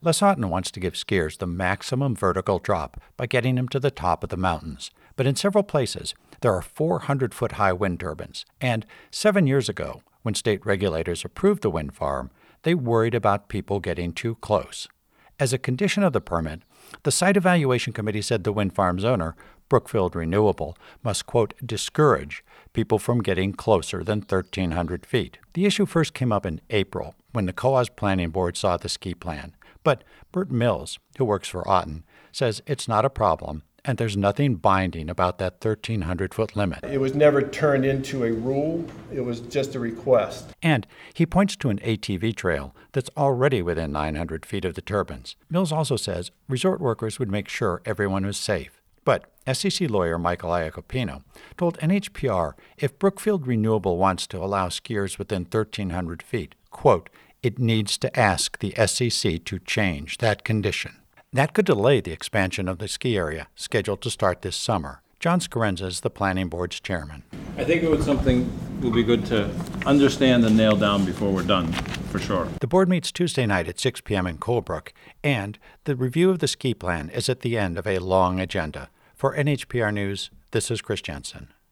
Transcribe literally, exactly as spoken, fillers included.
Les Autun wants to give skiers the maximum vertical drop by getting them to the top of the mountains. But in several places, there are four hundred foot high wind turbines. And seven years ago, when state regulators approved the wind farm, they worried about people getting too close. As a condition of the permit, the Site Evaluation Committee said the wind farm's owner, Brookfield Renewable, must, quote, discourage people from getting closer than thirteen hundred feet. The issue first came up in April when the C O A S Planning Board saw the ski plan. But Bert Mills, who works for Autun, says it's not a problem and there's nothing binding about that thirteen hundred foot limit. It was never turned into a rule. It was just a request. And he points to an A T V trail that's already within nine hundred feet of the turbines. Mills also says resort workers would make sure everyone was safe. But S E C lawyer Michael Iacopino told N H P R if Brookfield Renewable wants to allow skiers within thirteen hundred feet, quote, it needs to ask the S E C to change that condition. That could delay the expansion of the ski area, scheduled to start this summer. John Scarenza is the planning board's chairman. I think it was something will be good to understand and nail down before we're done, for sure. The board meets Tuesday night at six p.m. in Colebrook, and the review of the ski plan is at the end of a long agenda. For N H P R News, this is Chris Jensen.